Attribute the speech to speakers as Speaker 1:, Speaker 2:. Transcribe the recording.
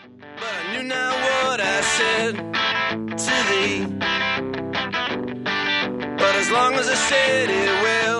Speaker 1: But I knew not what I said to thee. But as long as I said it well,